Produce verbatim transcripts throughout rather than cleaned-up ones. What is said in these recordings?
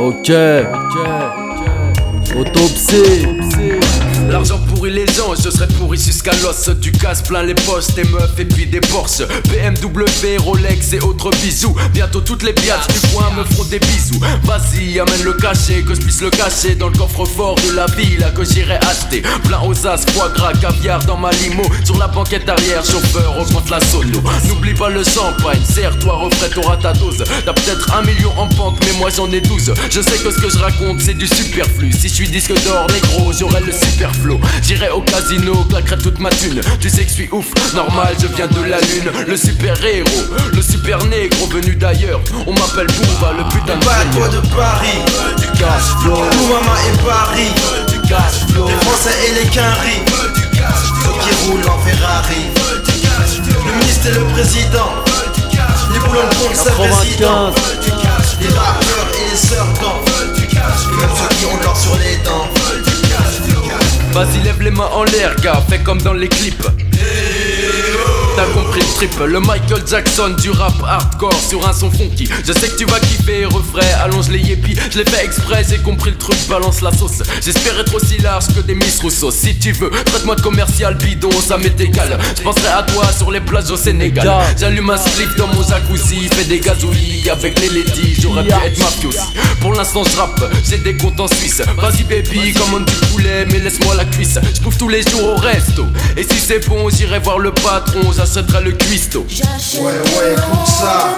Ok, ok, autopsie. L'argent pourrit les gens, je serais pourri jusqu'à l'os. Du casse plein les postes, des meufs et puis des Porsche, B M W, Rolex et autres bisous. Bientôt toutes les piages du coin me feront des bisous. Vas-y, amène le cachet, que je puisse le cacher dans le coffre-fort de la ville que j'irai acheter. Plein aux as, foie gras, caviar dans ma limo. Sur la banquette arrière, chauffeur, augmente la sono. N'oublie pas le champagne, serre-toi, refrais, t'auras ta dose. T'as peut-être un million en banque, mais moi j'en ai douze. Je sais que ce que je raconte c'est du superflu. Si je suis disque d'or, négro, j'aurai le super flow. J'irai au casino, claquerai toute ma thune. Tu sais que je suis ouf, normal, je viens de la lune. Le super héros, le super négro venu d'ailleurs. On m'appelle Booba, le putain de Pas toi de Paris, du cash flow. Boumama et Paris, Du cash flow. les Français et les Quinri, ceux qui roulent en Ferrari. Le ministre et le président, les boulons de compte, c'est président. quatre-vingt-quinze. Les rappeurs et les serpents, même ceux qui ont l'or sur les dents. Vas-y, lève les mains en l'air, gars, fais comme dans les clips. T'as compris le trip, le Michael Jackson du rap hardcore sur un son funky. Je sais que tu vas kiffer, refrais, allonge les yépis. Je l'ai fait exprès, j'ai compris le truc, balance la sauce. J'espère être aussi large que des Miss Rousseau. Si tu veux, traite-moi de commercial bidon, ça m'est égal. Je penserai à toi sur les plages au Sénégal. J'allume un slip dans mon jacuzzi, fais des gazouillis avec les ladies. J'aurais pu être mafia aussi. Pour l'instant je rappe, j'ai des comptes en Suisse. Vas-y baby, commande du poulet, mais laisse-moi la cuisse. Je bouffe tous les jours au resto. Et si c'est bon, j'irai voir le patron, j'achèterai le cuistot. Ouais, ouais, écoute ça.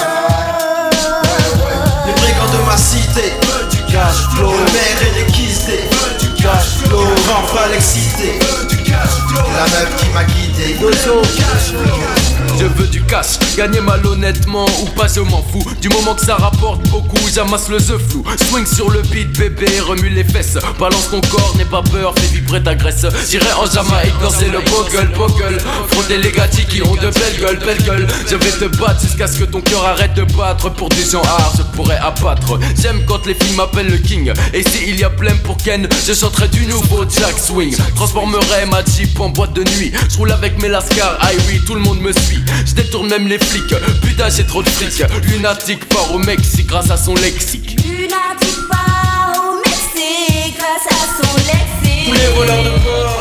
Les brigands de ma cité, Du cash flow. le maire et les quistés, Du cash flow. le grand frère l'excité, la meuf qui m'a guidé. Je veux du cash, gagner malhonnêtement ou pas je m'en fous. Du moment que ça rapporte beaucoup, j'amasse le œuf flou. Swing sur le beat bébé, remue les fesses. Balance ton corps, n'aie pas peur, fais vibrer ta graisse. J'irai en Jamaïque danser le bogle, bogle. Frotter les gâtis qui ont de belles gueules, belles gueules. Je vais te battre jusqu'à ce que ton cœur arrête de battre. Pour du genre art, je pourrais abattre. J'aime quand les filles m'appellent le king. Et s'il y a plein pour Ken, je chanterai du nouveau Jack Swing. Transformerai ma Jeep en boîte de nuit. Je roule avec mes lascars, ah oui, tout le monde me suit. Je détourne même les flics, putain j'ai trop de fric. Lunatique part au Mexique grâce à son lexique. Lunatique part au Mexique grâce à son lexique. Tous les voleurs de porc,